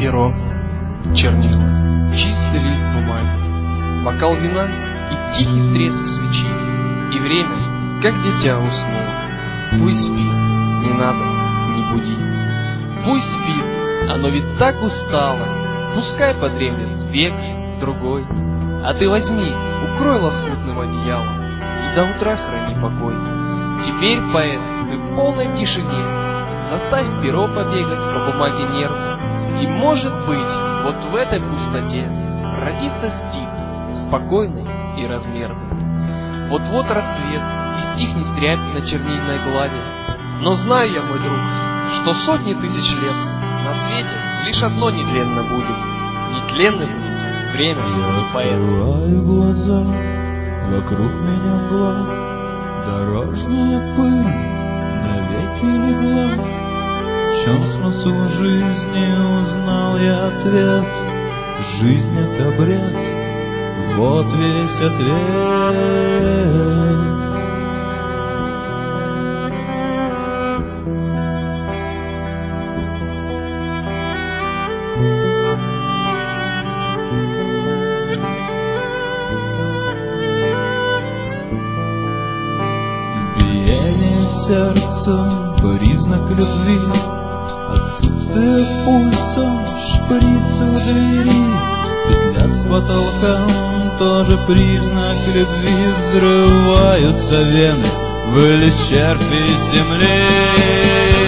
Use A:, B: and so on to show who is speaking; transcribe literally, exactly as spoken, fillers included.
A: Перо, чернила, чистый лист бумаги, бокал вина и тихий треск свечи, и время, как дитя, уснуло. Пусть спит, не надо, не буди. Пусть спит, оно ведь так устало. Пускай подремлет век, другой. А ты возьми, укрой лоскутным одеялом и до утра храни покой. Теперь, поэт, ты в полной тишине. Заставь перо побегать по бумаге нервно. И, может быть, вот в этой пустоте родится стих, спокойный и размерный. Вот-вот рассвет, и стихнет тряпь на чернильной глади. Но знаю я, мой друг, что сотни тысяч лет на свете лишь одно нетленно будет. Нетленно будет время и поэт.
B: Я открываю глаза, вокруг меня мгла, дорожная пыль навеки легла. В чем смысл жизни, узнал я ответ. Жизнь — это бред, вот весь ответ. Биение сердца — признак любви. Отсутствие пульса, шприц у двери, петля с потолка — тоже признак любви. Взрываются вены, вылез червь из земли.